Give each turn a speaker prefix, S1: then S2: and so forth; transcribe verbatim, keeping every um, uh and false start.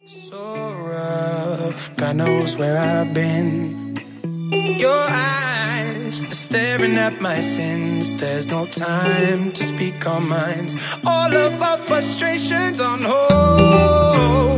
S1: So rough, God knows where I've been. Your eyes are staring at my sins. There's no time to speak our minds. All of our frustrations on hold.